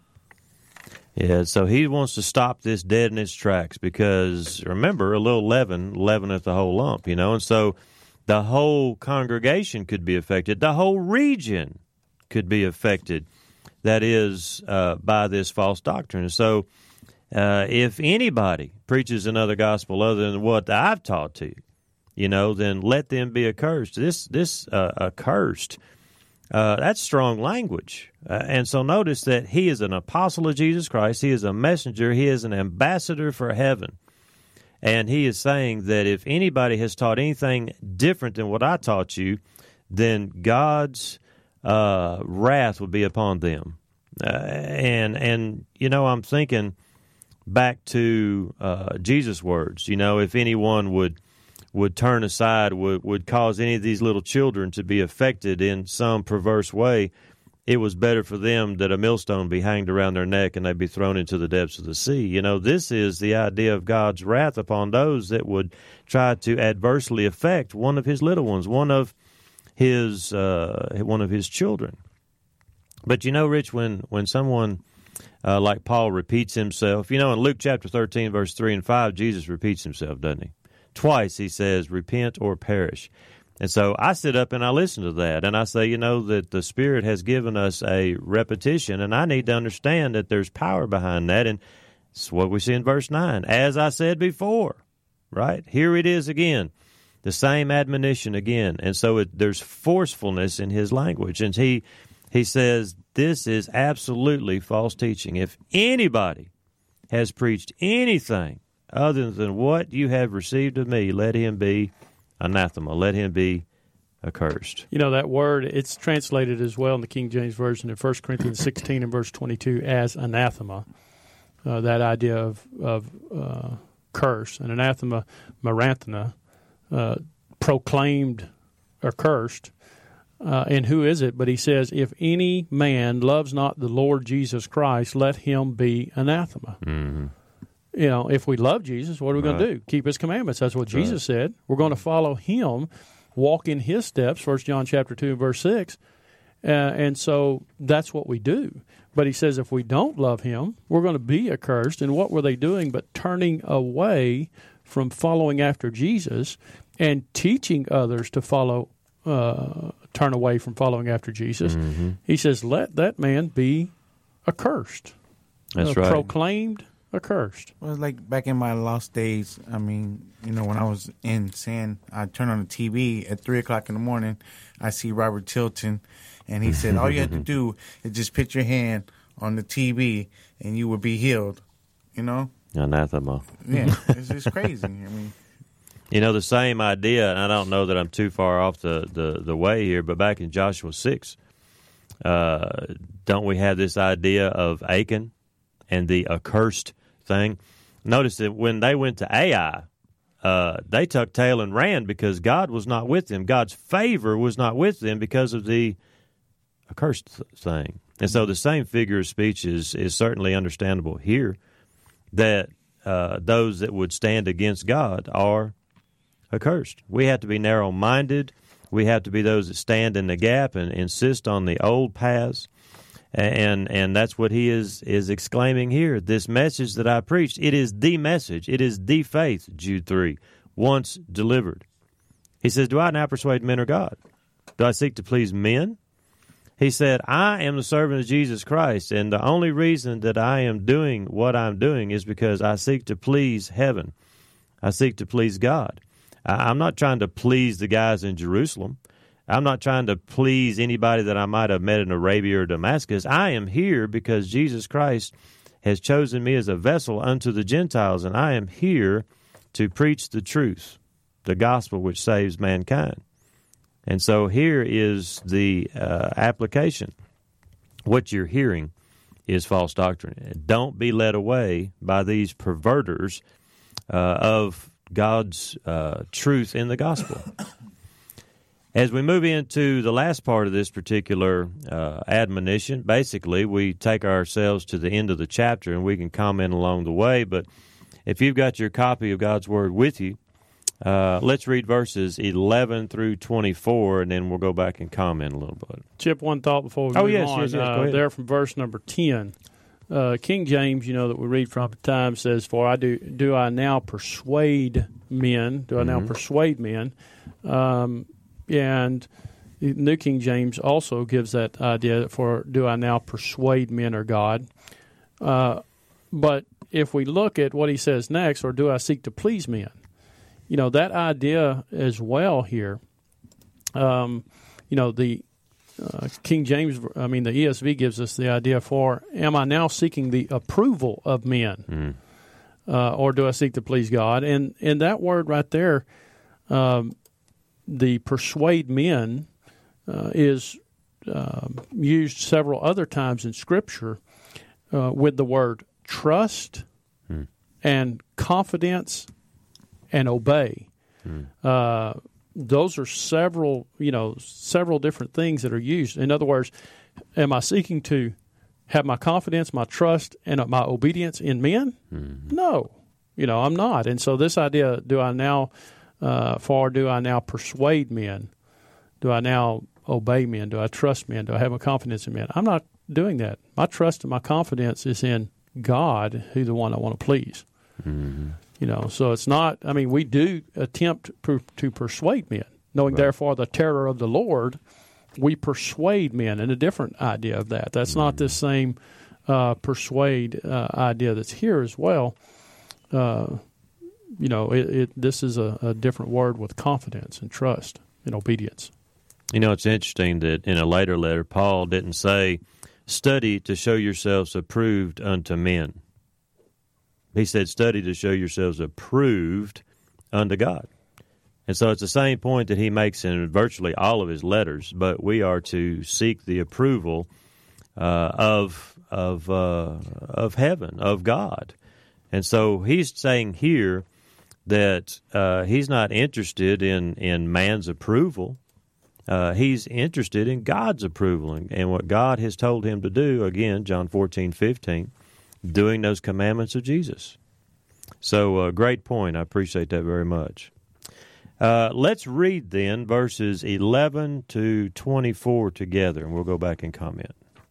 Yeah, so he wants to stop this dead in its tracks because, remember, a little leaven leaveneth the whole lump, you know, and so the whole congregation could be affected. The whole region could be affected, that is, uh, by this false doctrine. And so Uh, if anybody preaches another gospel other than what I've taught to you, you know, then let them be accursed. This, this uh, accursed, uh, that's strong language. Uh, and so notice that he is an apostle of Jesus Christ. He is a messenger. He is an ambassador for heaven. And he is saying that if anybody has taught anything different than what I taught you, then God's uh, wrath would be upon them. Uh, and, and, you know, I'm thinking back to uh, Jesus' words, you know, if anyone would would turn aside, would, would cause any of these little children to be affected in some perverse way, it was better for them that a millstone be hanged around their neck and they be thrown into the depths of the sea. You know, this is the idea of God's wrath upon those that would try to adversely affect one of his little ones, one of his uh, one of his children. But you know, Rich, when, when someone uh, like Paul repeats himself, you know, in Luke chapter thirteen, verse three and five, Jesus repeats himself, doesn't he? Twice he says, repent or perish. And so I sit up and I listen to that, and I say, you know, that the Spirit has given us a repetition, and I need to understand that there's power behind that, and it's what we see in verse nine. As I said before, right? Here it is again, the same admonition again. And so it, there's forcefulness in his language, and he he says this is absolutely false teaching. If anybody has preached anything other than what you have received of me, let him be anathema, let him be accursed. You know, that word, it's translated as well in the King James Version in First Corinthians sixteen and verse twenty-two as anathema, uh, that idea of, of uh, curse. And anathema, maranthana, uh, proclaimed or cursed. Uh, and who is it? But he says, if any man loves not the Lord Jesus Christ, let him be anathema. Mm-hmm. You know, if we love Jesus, what are we right. going to do? Keep his commandments. That's what Right. Jesus said. We're going to follow him, walk in his steps, First John chapter two and verse six. Uh, and so that's what we do. But he says if we don't love him, we're going to be accursed. And what were they doing but turning away from following after Jesus and teaching others to follow, uh, turn away from following after Jesus? Mm-hmm. He says, let that man be accursed. That's uh, right. Proclaimed accursed. Well, like back in my lost days, I mean, you know, when I was in sin, I turn on the T V at three o'clock in the morning. I see Robert Tilton, and he said, all you have to do is just put your hand on the T V, and you will be healed. You know? Anathema. Yeah, it's just crazy. I mean, You know, the same idea, and I don't know that I'm too far off the, the, the way here, but back in Joshua six, uh, don't we have this idea of Achan and the accursed thing? Notice that when they went to Ai, uh, they tucked tail and ran because God was not with them. God's favor was not with them because of the accursed thing. And so the same figure of speech is, is certainly understandable here, that uh, those that would stand against God are accursed. We have to be narrow-minded. We have to be those that stand in the gap and insist on the old paths. And and that's what he is, is exclaiming here. This message that I preached, it is the message. It is the faith, Jude three, once delivered. He says, do I now persuade men or God? Do I seek to please men? He said, I am the servant of Jesus Christ, and the only reason that I am doing what I'm doing is because I seek to please heaven. I seek to please God. I'm not trying to please the guys in Jerusalem. I'm not trying to please anybody that I might have met in Arabia or Damascus. I am here because Jesus Christ has chosen me as a vessel unto the Gentiles, and I am here to preach the truth, the gospel which saves mankind. And so here is the uh, application. What you're hearing is false doctrine. Don't be led away by these perverters uh, of God's uh, truth in the gospel. As we move into the last part of this particular uh, admonition, basically we take ourselves to the end of the chapter and we can comment along the way. But if you've got your copy of God's Word with you, uh, let's read verses eleven through twenty-four, and then we'll go back and comment a little bit. Chip, one thought before we oh, move yes, on. yes, yes, go uh, ahead. There from verse number ten. Uh, King James, you know, that we read from at the time says, For I do do I now persuade men, do I now Mm-hmm. persuade men? Um, and the New King James also gives that idea, for do I now persuade men or God? Uh, but if we look at what he says next, or do I seek to please men? You know, that idea as well here, um, you know, the uh, King James, I mean, the E S V gives us the idea for, am I now seeking the approval of men? Mm. Uh, or do I seek to please God? And, and that word right there, um, the persuade men, uh, is uh, used several other times in Scripture uh, with the word trust mm. and confidence and obey. Mm. Uh, those are several, you know, several different things that are used. In other words, am I seeking to have my confidence, my trust, and my obedience in men? Mm-hmm. No, you know, I'm not. And so this idea, do I now, uh, for do I now persuade men? Do I now obey men? Do I trust men? Do I have a confidence in men? I'm not doing that. My trust and my confidence is in God, who's the one I want to please. Mm-hmm. You know, so it's not, I mean, we do attempt per, to persuade men, knowing right. therefore the terror of the Lord, we persuade men, and a different idea of that. That's mm-hmm. not the same uh, persuade uh, idea that's here as well. Uh, you know, it, it, this is a, a different word with confidence and trust and obedience. You know, it's interesting that in a later letter, Paul didn't say, study to show yourselves approved unto men. He said, study to show yourselves approved unto God. And so it's the same point that he makes in virtually all of his letters, but we are to seek the approval uh, of of uh, of heaven, of God. And so he's saying here that uh, he's not interested in, in man's approval. Uh, he's interested in God's approval and, and what God has told him to do, again, John fourteen fifteen, doing those commandments of Jesus. So, uh, great point. I appreciate that very much. Uh, let's read then verses eleven to twenty-four together, and we'll go back and comment.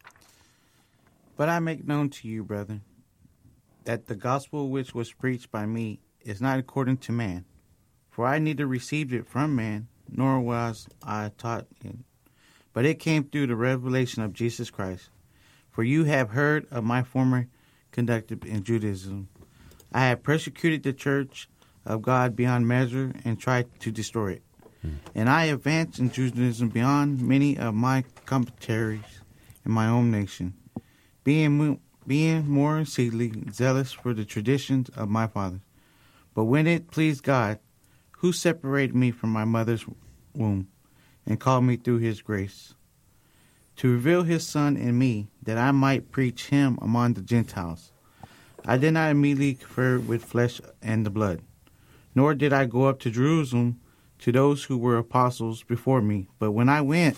But I make known to you, brethren, that the gospel which was preached by me is not according to man. For I neither received it from man, nor was I taught it, but it came through the revelation of Jesus Christ. For you have heard of my former conduct in Judaism. I have persecuted the church of God beyond measure and tried to destroy it. Hmm. And I advanced in Judaism beyond many of my contemporaries in my own nation, being being more exceedingly zealous for the traditions of my fathers. But when it pleased God, who separated me from my mother's womb and called me through his grace, to reveal his Son in me, that I might preach him among the Gentiles. I did not immediately confer with flesh and the blood, nor did I go up to Jerusalem to those who were apostles before me. But when I went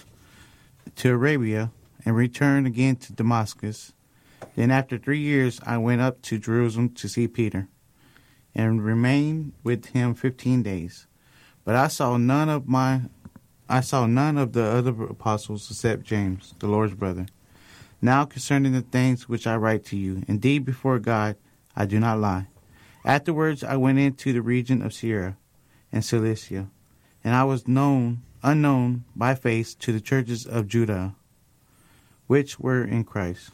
to Arabia and returned again to Damascus, then after three years I went up to Jerusalem to see Peter, and remained with him fifteen days. But I saw none of my, I saw none of the other apostles except James, the Lord's brother. Now concerning the things which I write to you, indeed before God I do not lie. Afterwards I went into the region of Syria and Cilicia, and I was known, unknown by face to the churches of Judah, which were in Christ.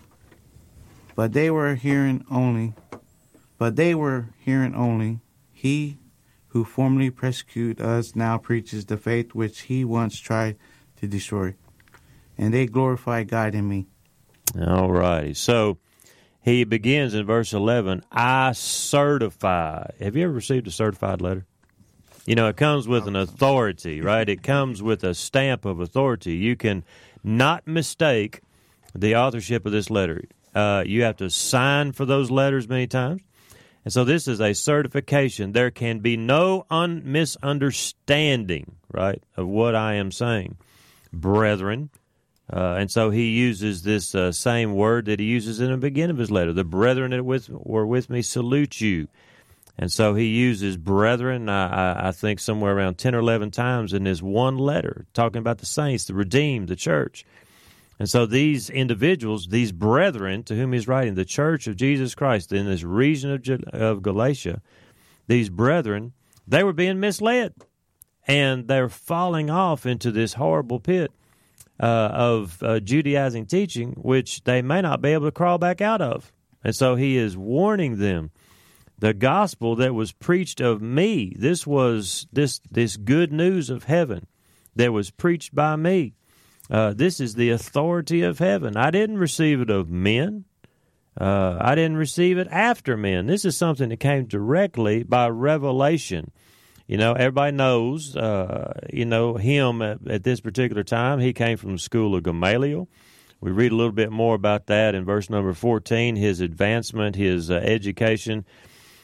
But they were hearing only, but they were hearing only, he who formerly persecuted us now preaches the faith which he once tried to destroy, and they glorify God in me. All righty. So he begins in verse eleven, I certify. Have you ever received a certified letter? You know, it comes with an authority, right? It comes with a stamp of authority. You can not mistake the authorship of this letter. Uh, you have to sign for those letters many times. And so this is a certification. There can be no un- misunderstanding, right, of what I am saying. Brethren. Uh, and so he uses this uh, same word that he uses in the beginning of his letter. The brethren that with, were with me salute you. And so he uses brethren, I, I think, somewhere around ten or eleven times in this one letter, talking about the saints, the redeemed, the church. And so these individuals, these brethren to whom he's writing, the church of Jesus Christ in this region of, of Galatia, these brethren, they were being misled. And they're falling off into this horrible pit uh, of uh, Judaizing teaching, which they may not be able to crawl back out of. And so he is warning them. The gospel that was preached of me, this was this this good news of heaven that was preached by me. Uh, this is the authority of heaven. I didn't receive it of men. Uh, I didn't receive it after men. This is something that came directly by revelation. You know, everybody knows, uh, you know, him at, at this particular time. He came from the school of Gamaliel. We read a little bit more about that in verse number fourteen, his advancement, his uh, education.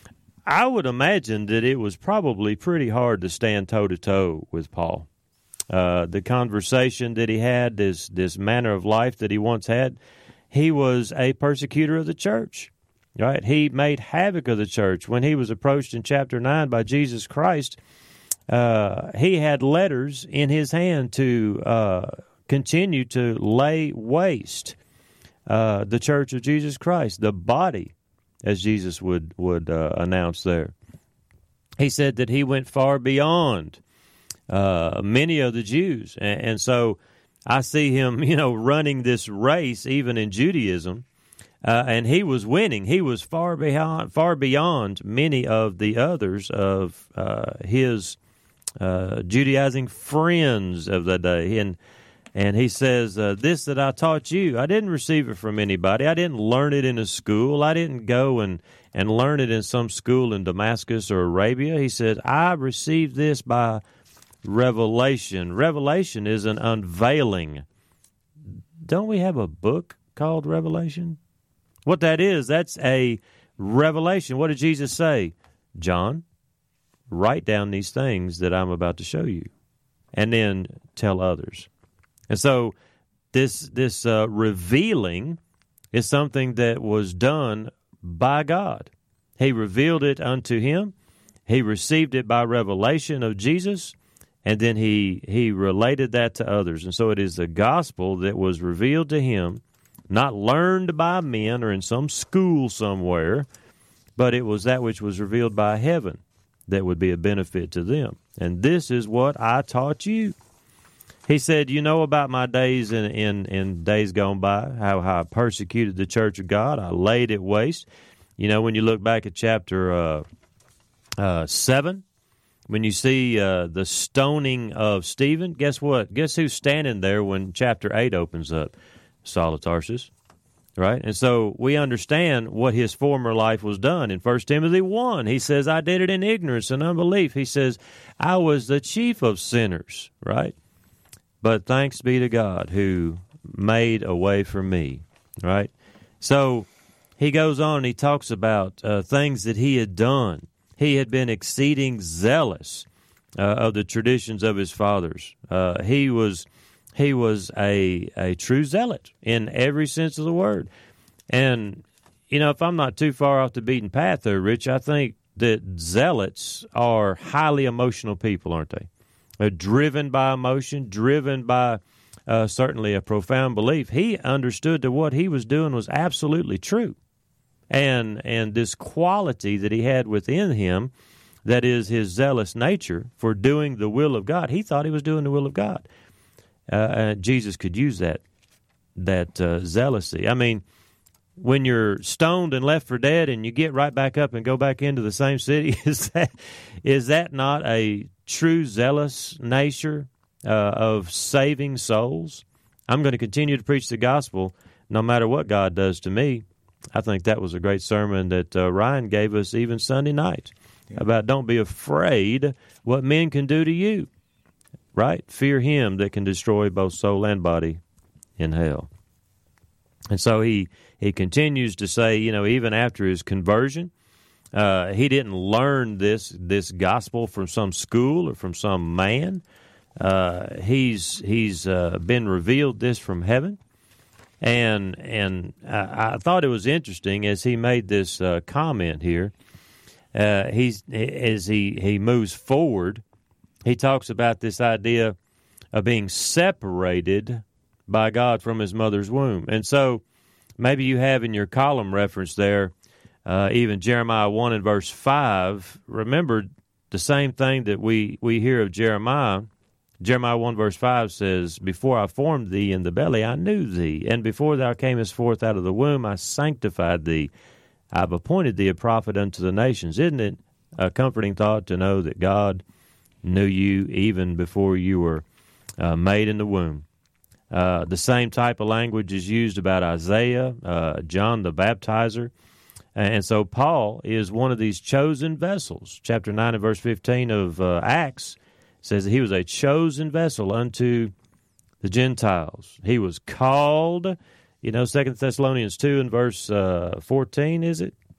I would imagine that it was probably pretty hard to stand toe-to-toe with Paul. Uh, the conversation that he had, this this manner of life that he once had, he was a persecutor of the church, right? He made havoc of the church. When he was approached in chapter nine by Jesus Christ, uh, he had letters in his hand to uh, continue to lay waste uh, the church of Jesus Christ, the body, as Jesus would, would uh, announce there. He said that he went far beyond Uh, many of the Jews. And, and so I see him, you know, running this race even in Judaism, uh, and he was winning. He was far beyond, far beyond many of the others of uh, his uh, Judaizing friends of the day. And and he says, uh, this that I taught you, I didn't receive it from anybody. I didn't learn it in a school. I didn't go and, and learn it in some school in Damascus or Arabia. He said, I received this by revelation. Revelation is an unveiling. Don't we have a book called Revelation? What that is, that's a revelation. What did Jesus say? John, write down these things that I'm about to show you, and then tell others. And so this this uh, revealing is something that was done by God. He revealed it unto him. He received it by revelation of Jesus. And then he he related that to others. And so it is the gospel that was revealed to him, not learned by men or in some school somewhere, but it was that which was revealed by heaven that would be a benefit to them. And this is what I taught you. He said, you know about my days in, in, in days gone by, how, how I persecuted the church of God. I laid it waste. You know, when you look back at chapter uh, uh, seven, when you see uh, the stoning of Stephen, guess what? Guess who's standing there when chapter eight opens up? Saul of Tarsus, right? And so we understand what his former life was done. In First Timothy one, he says, I did it in ignorance and unbelief. He says, I was the chief of sinners, right? But thanks be to God who made a way for me, right? So he goes on and he talks about uh, things that he had done. He had been exceeding zealous uh, of the traditions of his fathers. Uh, he was he was a a true zealot in every sense of the word. And, you know, if I'm not too far off the beaten path there, Rich, I think that zealots are highly emotional people, aren't they? They're driven by emotion, driven by uh, certainly a profound belief. He understood that what he was doing was absolutely true. And and this quality that he had within him, that is his zealous nature for doing the will of God, he thought he was doing the will of God. Uh, and Jesus could use that that uh, zealousy. I mean, when you're stoned and left for dead and you get right back up and go back into the same city, is that is that not a true zealous nature uh, of saving souls? I'm going to continue to preach the gospel no matter what God does to me. I think that was a great sermon that uh, Ryan gave us even Sunday night yeah. about don't be afraid what men can do to you, right? Fear him that can destroy both soul and body in hell. And so he, he continues to say, you know, even after his conversion, uh, he didn't learn this this gospel from some school or from some man. Uh, he's he's uh, been revealed this from heaven. And and I, I thought it was interesting as he made this uh, comment here. Uh, he's as he, he moves forward, he talks about this idea of being separated by God from his mother's womb. And so maybe you have in your column reference there, uh, even Jeremiah one and verse five. Remember the same thing that we, we hear of Jeremiah. Jeremiah one verse five says, before I formed thee in the belly, I knew thee, and before thou camest forth out of the womb, I sanctified thee. I've appointed thee a prophet unto the nations. Isn't it a comforting thought to know that God knew you even before you were uh, made in the womb? Uh, the same type of language is used about Isaiah, uh, John the Baptizer. And so Paul is one of these chosen vessels. Chapter nine and verse fifteen of uh, Acts says that he was a chosen vessel unto the Gentiles. He was called, you know, Second Thessalonians two and verse uh, fourteen, is it?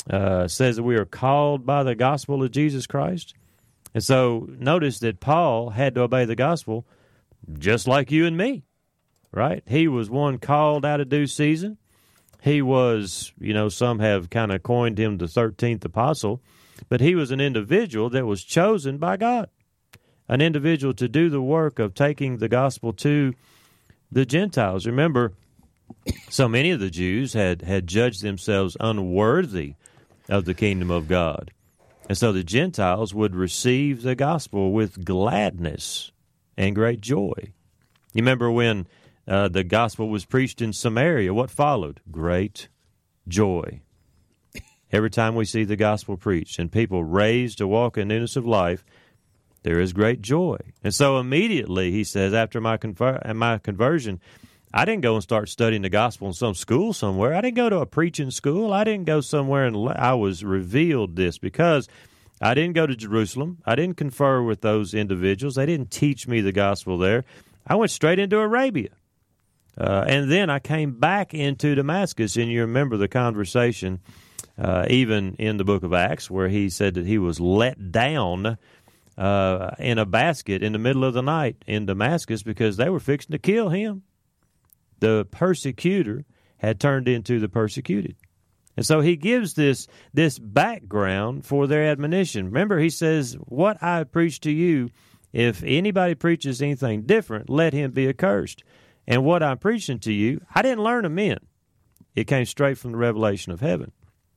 uh, says that we are called by the gospel of Jesus Christ. And so notice that Paul had to obey the gospel just like you and me, right? He was one called out of due season. He was, you know, some have kind of coined him the thirteenth apostle, but he was an individual that was chosen by God, an individual to do the work of taking the gospel to the Gentiles. Remember, so many of the Jews had, had judged themselves unworthy of the kingdom of God. And so the Gentiles would receive the gospel with gladness and great joy. You remember when uh, the gospel was preached in Samaria, what followed? Great joy. Every time we see the gospel preached and people raised to walk in newness of life, there is great joy. And so immediately, he says, after my conver- my conversion, I didn't go and start studying the gospel in some school somewhere. I didn't go to a preaching school. I didn't go somewhere and le- I was revealed this because I didn't go to Jerusalem. I didn't confer with those individuals. They didn't teach me the gospel there. I went straight into Arabia. Uh, and then I came back into Damascus, and you remember the conversation uh, even in the book of Acts where he said that he was let down uh, in a basket in the middle of the night in Damascus because they were fixing to kill him. The persecutor had turned into the persecuted. And so he gives this this background for their admonition. Remember, he says, what I preach to you, if anybody preaches anything different, let him be accursed. And what I'm preaching to you, I didn't learn of men. It came straight from the revelation of heaven.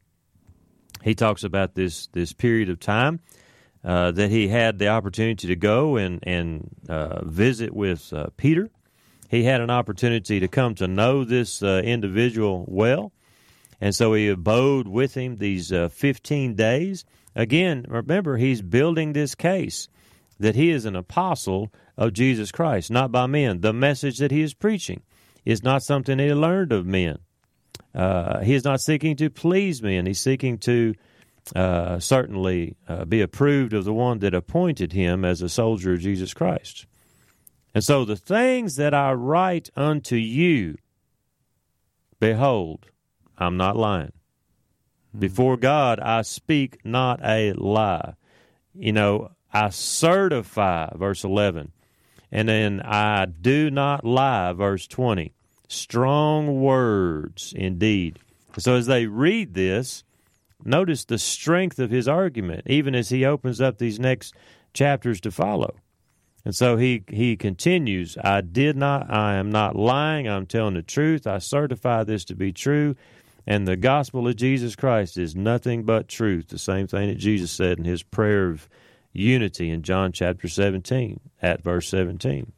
He talks about this this period of time uh, that he had the opportunity to go and, and uh, visit with uh, Peter. He had an opportunity to come to know this uh, individual well. And so he abode with him these uh, fifteen days. Again, remember, he's building this case that he is an apostle of Jesus Christ, not by men. The message that he is preaching is not something he learned of men. Uh, he is not seeking to please men. He's seeking to uh, certainly uh, be approved of the one that appointed him as a soldier of Jesus Christ. And so the things that I write unto you, behold, I'm not lying. Before God, I speak not a lie. You know, I certify, verse eleven. And then I do not lie, verse twenty. Strong words indeed. So as they read this, notice the strength of his argument, even as he opens up these next chapters to follow. And so he, he continues, I did not, I am not lying, I'm telling the truth, I certify this to be true, and the gospel of Jesus Christ is nothing but truth, the same thing that Jesus said in his prayer of unity in John chapter seventeen, at verse seventeen.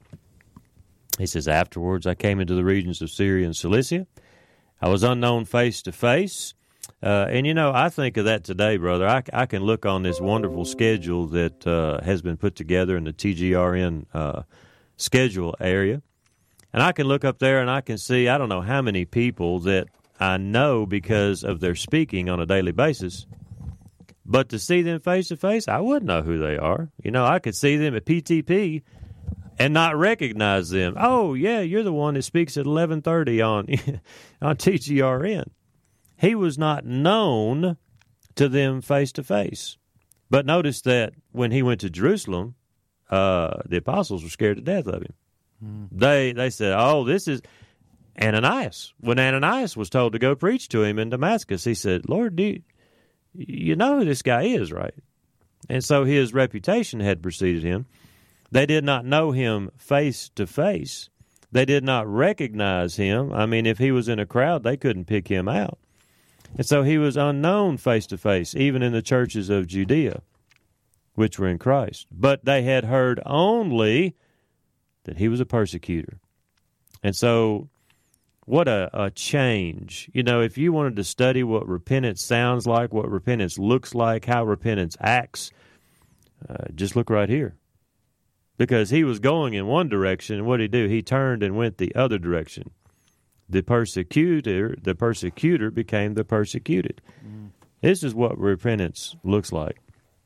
He says, afterwards I came into the regions of Syria and Cilicia. I was unknown face to face. Uh, and, you know, I think of that today, brother. I, I can look on this wonderful schedule that uh, has been put together in the T G R N uh, schedule area. And I can look up there and I can see, I don't know how many people that I know because of their speaking on a daily basis. But to see them face to face, I wouldn't know who they are. You know, I could see them at P T P and not recognize them. Oh, yeah, you're the one that speaks at eleven thirty on on T G R N. He was not known to them face to face. But notice that when he went to Jerusalem, uh, the apostles were scared to death of him. Mm. They they said, oh, this is Ananias. When Ananias was told to go preach to him in Damascus, he said, Lord, do you, you know who this guy is, right? And so his reputation had preceded him. They did not know him face to face. They did not recognize him. I mean, if he was in a crowd, they couldn't pick him out. And so he was unknown face to face, even in the churches of Judea, which were in Christ. But they had heard only that he was a persecutor. And so what a, a change. You know, if you wanted to study what repentance sounds like, what repentance looks like, how repentance acts, uh, just look right here. Because he was going in one direction, and what did he do? He turned and went the other direction. The persecutor, the persecutor became the persecuted. Mm. This is what repentance looks like.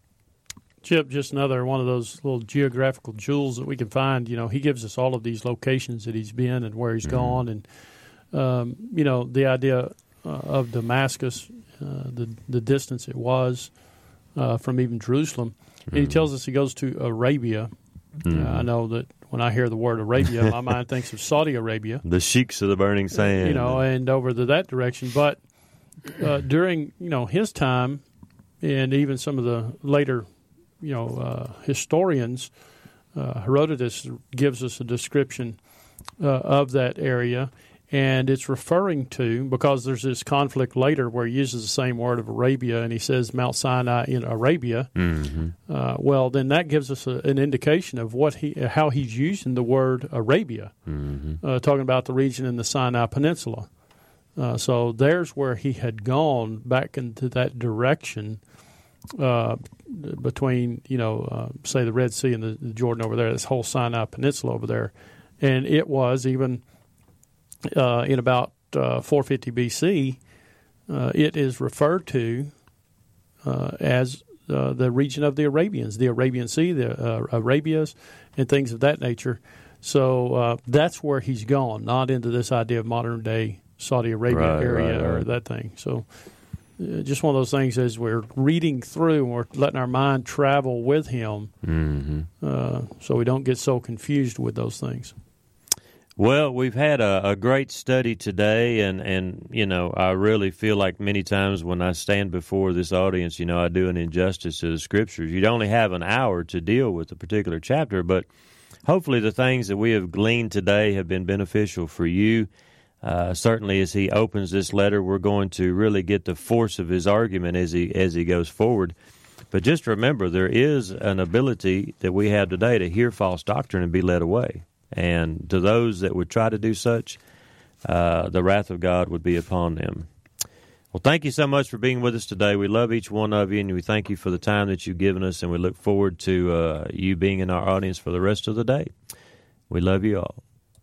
Chip, just another one of those little geographical jewels that we can find. You know, he gives us all of these locations that he's been and where he's mm. gone. And, um, you know, the idea uh, of Damascus uh, the the distance it was uh, from even Jerusalem. Mm-hmm. And he tells us he goes to Arabia. Mm-hmm. Uh, I know that when I hear the word Arabia, my mind thinks of Saudi Arabia. The sheiks of the burning sand. You know, and over to that direction. But uh, during, you know, his time, and even some of the later, you know, uh, historians, uh, Herodotus gives us a description uh, of that area. And it's referring to, because there's this conflict later where he uses the same word of Arabia, and he says Mount Sinai in Arabia. Mm-hmm. Uh, well, then that gives us a, an indication of what he, how he's using the word Arabia, mm-hmm. uh, talking about the region in the Sinai Peninsula. Uh, so there's where he had gone back into that direction uh, between, you know, uh, say the Red Sea and the, the Jordan over there, this whole Sinai Peninsula over there. And it was even... Uh, in about uh, four fifty B C, uh, it is referred to uh, as uh, the region of the Arabians, the Arabian Sea, the uh, Arabias, and things of that nature. So uh, that's where he's gone, not into this idea of modern-day Saudi Arabia right, area right, right. or that thing. So uh, just one of those things as we're reading through and we're letting our mind travel with him mm-hmm. uh, so we don't get so confused with those things. Well, we've had a, a great study today, and, and, you know, I really feel like many times when I stand before this audience, you know, I do an injustice to the Scriptures. You'd only have an hour to deal with a particular chapter, but hopefully the things that we have gleaned today have been beneficial for you. Uh, certainly as he opens this letter, we're going to really get the force of his argument as he as he goes forward. But just remember, there is an ability that we have today to hear false doctrine and be led away. And to those that would try to do such, uh, the wrath of God would be upon them. Well, thank you so much for being with us today. We love each one of you, and we thank you for the time that you've given us, and we look forward to uh, you being in our audience for the rest of the day. We love you all.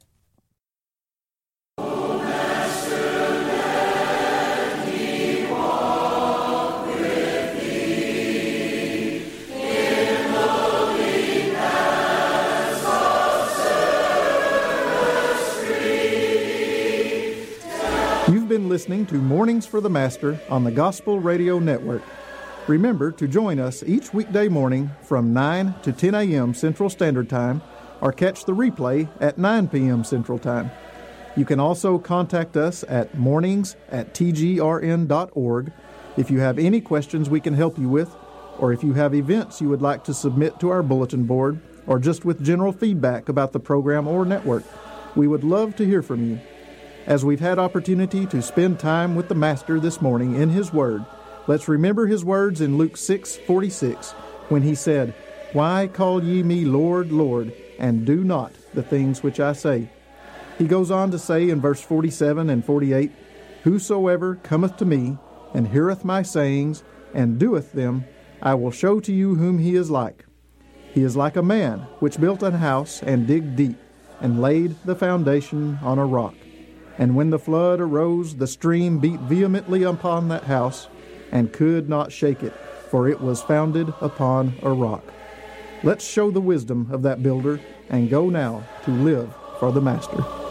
You've been listening to Mornings for the Master on the Gospel Radio Network. Remember to join us each weekday morning from nine to ten a.m. Central Standard Time, or catch the replay at nine p.m. Central Time. You can also contact us at mornings at t g r n dot org if you have any questions we can help you with, or if you have events you would like to submit to our bulletin board, or just with general feedback about the program or network. We would love to hear from you. As we've had opportunity to spend time with the Master this morning in His Word, let's remember His words in Luke six forty-six, when He said, "Why call ye me Lord, Lord, and do not the things which I say?" He goes on to say in verse forty-seven and forty-eight, "Whosoever cometh to me, and heareth my sayings, and doeth them, I will show to you whom he is like. He is like a man which built an house, and digged deep, and laid the foundation on a rock. And when the flood arose, the stream beat vehemently upon that house, and could not shake it, for it was founded upon a rock." Let's show the wisdom of that builder, and go now to live for the Master.